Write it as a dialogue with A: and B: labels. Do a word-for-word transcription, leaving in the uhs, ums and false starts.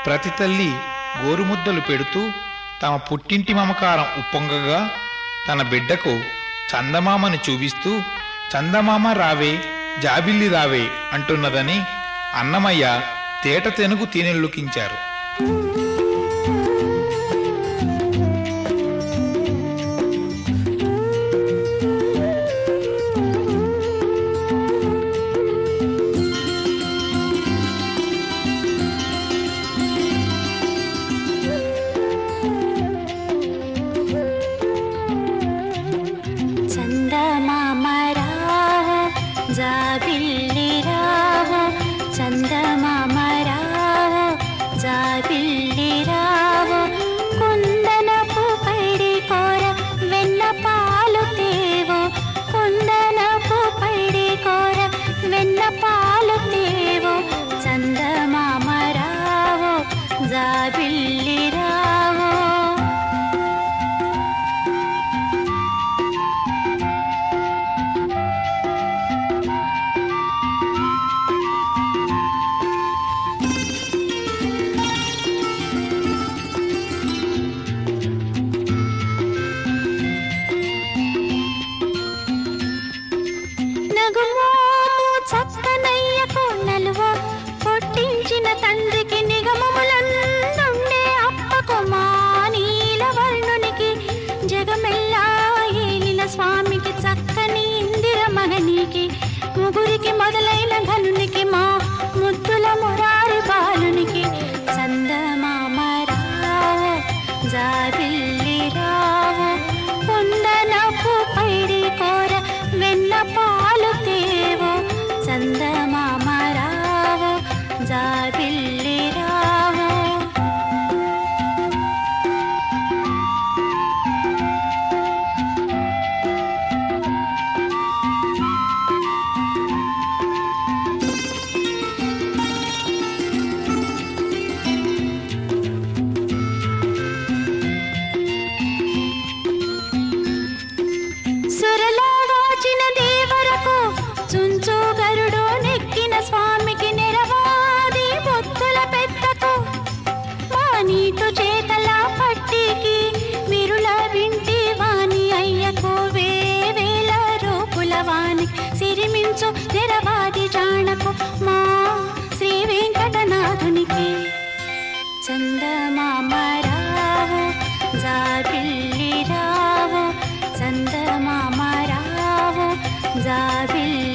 A: ప్రతి తల్లి గోరుముద్దలు పెడుతూ తమ పుట్టింటి మమకారం ఉప్పొంగగా తన బిడ్డకు చందమామని చూపిస్తూ చందమామ రావే జాబిల్లి రావే అంటున్నదని అన్నమయ్య తేట తెనుగు తీనెల్లుకించారు.
B: జాబిల్లి రావో చందమామ రావో జాబిల్లి రావో కుందనపు పైడి కోర వెన్న పాలు తేవో కుందనపు పైడి కోర వెన్న పాలు తేవో చందమామ రావో జాబిల్లి రావో. చక్కనయ్యకు నలువ పొట్టించిన తండ్రికి నిగమములందుండే అప్పకు మా నీలవర్ణునికి జగమెల్లా ఏలిన స్వామికి చక్కని ఇందిర మగనికి ముగురికి మొదలైన ఘనునికి మా ముద్దుల మురారి బాలునికి చందమామ రావో జాబిల్లి రావో కుందనపు పైడి కోర వెన్న పాలు తేవో చందమామ రావో జాబిల్లి రావో. సురలో వాచిన దేవరకు చుంచు గరుడు నెక్కిన స్వామికి నెరవాది బొత్తుల పెద్దకు మా నీటు చేతల పట్టికి విరుల వింటి వాణి అయ్యకు వేవేల రూపుల వాణి సిరిమించు నెరవాది జాణకు మా శ్రీ వెంకటనాథునికి చందమామ రావో జాబిల్లి రావో చందమామ రావో జాబిల్లి